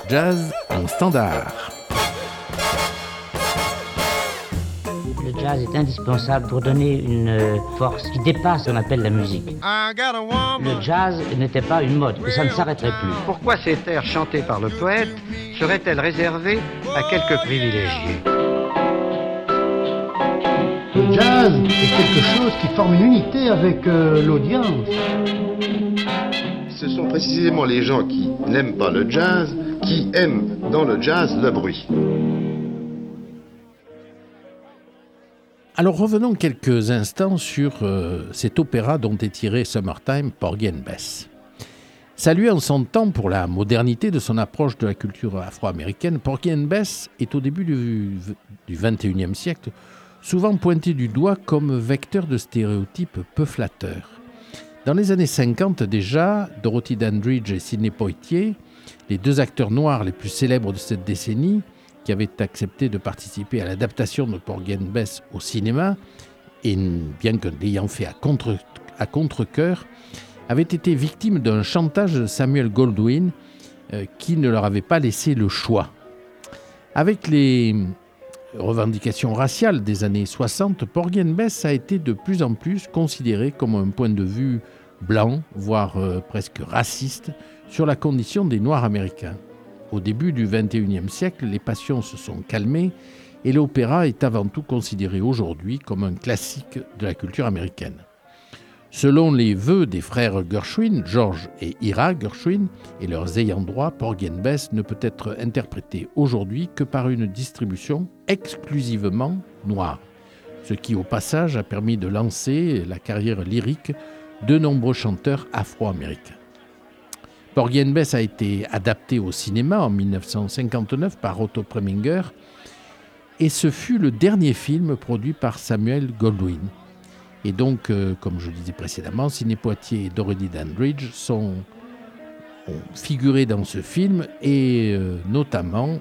Jazz en standard. Le jazz est indispensable pour donner une force qui dépasse ce qu'on appelle la musique. Le jazz n'était pas une mode, et ça ne s'arrêterait plus. Pourquoi ces airs chantés par le poète seraient-elles réservées à quelques privilégiés ? Le jazz est quelque chose qui forme une unité avec l'audience. Ce sont précisément les gens qui n'aiment pas le jazz qui aiment dans le jazz le bruit. Alors revenons quelques instants sur cet opéra dont est tiré Summertime, Porgy and Bess. Salué en son temps pour la modernité de son approche de la culture afro-américaine, Porgy and Bess est au début du XXIe siècle souvent pointé du doigt comme vecteur de stéréotypes peu flatteurs. Dans les années 50 déjà, Dorothy Dandridge et Sidney Poitier, les deux acteurs noirs les plus célèbres de cette décennie, qui avaient accepté de participer à l'adaptation de Porgy and Bess au cinéma, et bien que l'ayant fait à contre-cœur, avaient été victimes d'un chantage de Samuel Goldwyn qui ne leur avait pas laissé le choix. Avec les revendications raciales des années 60, Porgy and Bess a été de plus en plus considéré comme un point de vue blanc, voire presque raciste, sur la condition des Noirs américains. Au début du XXIe siècle, les passions se sont calmées et l'opéra est avant tout considéré aujourd'hui comme un classique de la culture américaine. Selon les vœux des frères Gershwin, George et Ira Gershwin, et leurs ayants droit, Porgy and Bess ne peut être interprété aujourd'hui que par une distribution exclusivement noire, ce qui au passage a permis de lancer la carrière lyrique de nombreux chanteurs afro-américains. Porgy and Bess a été adapté au cinéma en 1959 par Otto Preminger et ce fut le dernier film produit par Samuel Goldwyn. Et donc, comme je le disais précédemment, Sidney Poitier et Dorothy Dandridge ont figuré dans ce film et notamment,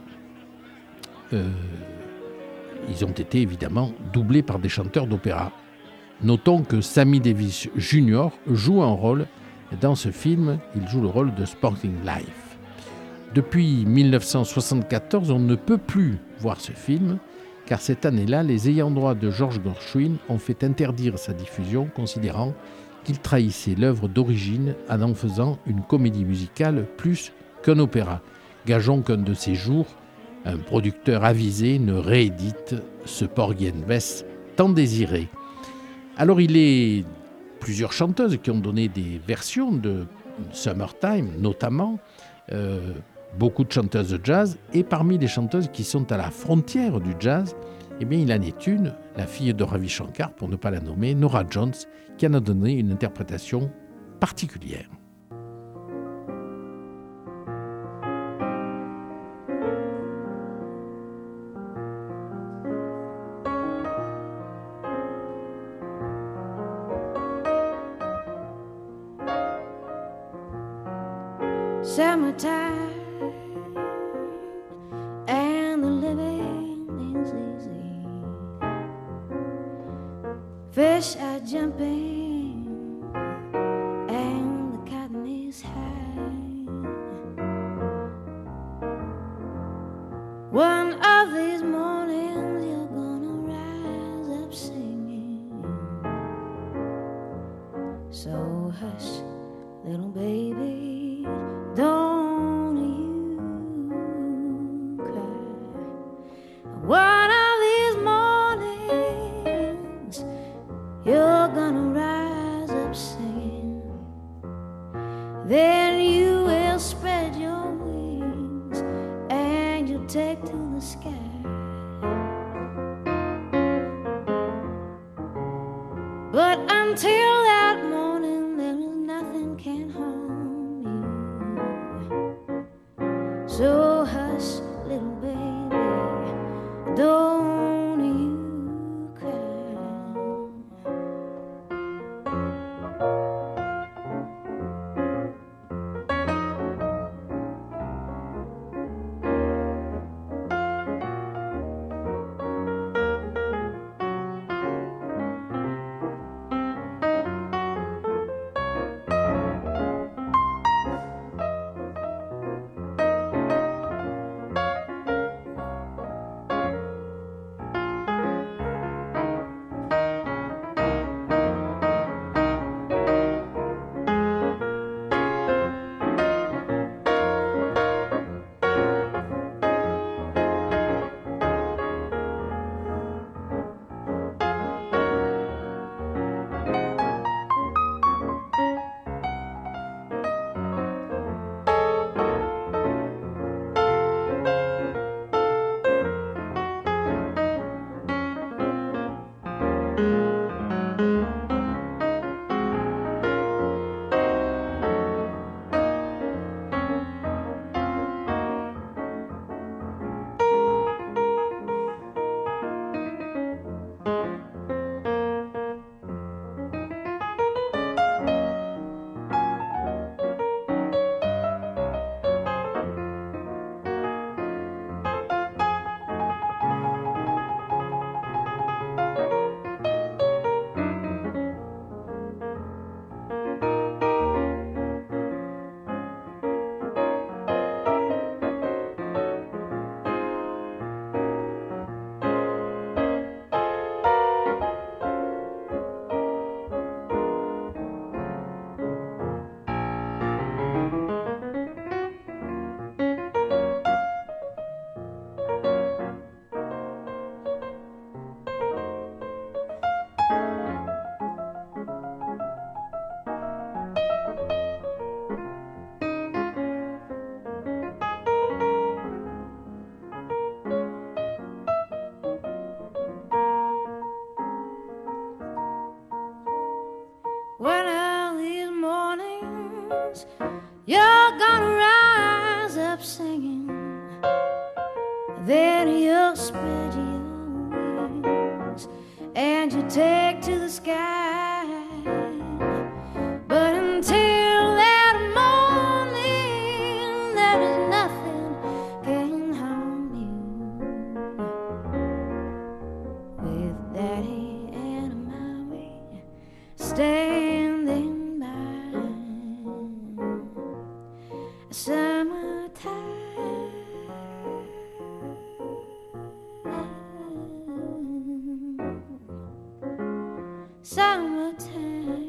ils ont été évidemment doublés par des chanteurs d'opéra. Notons que Sammy Davis Jr. joue un rôle dans ce film, il joue le rôle de Sporting Life. Depuis 1974, on ne peut plus voir ce film, car cette année-là, les ayants droit de George Gershwin ont fait interdire sa diffusion, considérant qu'il trahissait l'œuvre d'origine en faisant une comédie musicale plus qu'un opéra. Gageons qu'un de ces jours, un producteur avisé ne réédite ce Porgy and Bess tant désiré. Alors il est plusieurs chanteuses qui ont donné des versions de Summertime, notamment beaucoup de chanteuses de jazz, et parmi les chanteuses qui sont à la frontière du jazz, eh bien, il en est une, la fille de Ravi Shankar, pour ne pas la nommer, Norah Jones, qui en a donné une interprétation particulière. Summertime and the living is easy. Fish are jumping and the cotton is high. One of these mornings you're gonna rise up singing. So hush, little baby, don't you cry. One of these mornings you're gonna rise up singing. Then you will spread your wings and you'll take to the sky. But until that morning there is nothing can harm you. So hush, little baby, don't you cry. then you'll spread your wings and you take to the sky. But until that morning, there is nothing can harm you. With Daddy and Mommy standing by, summertime. Summertime.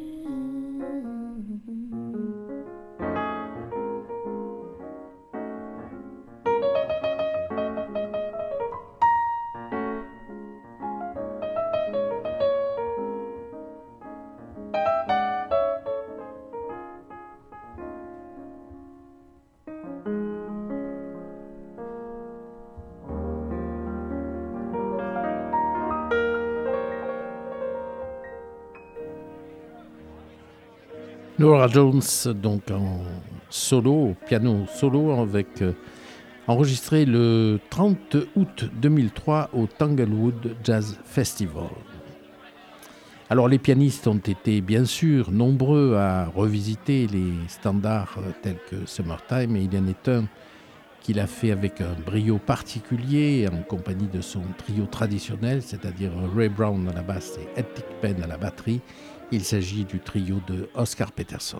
Norah Jones, donc en solo, piano solo, enregistré le 30 août 2003 au Tanglewood Jazz Festival. Alors les pianistes ont été bien sûr nombreux à revisiter les standards tels que Summertime, et il y en est un qu'il a fait avec un brio particulier en compagnie de son trio traditionnel, c'est-à-dire Ray Brown à la basse et Ed Thigpen à la batterie. Il s'agit du trio de Oscar Peterson.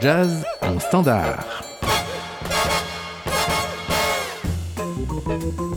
jazz en standard.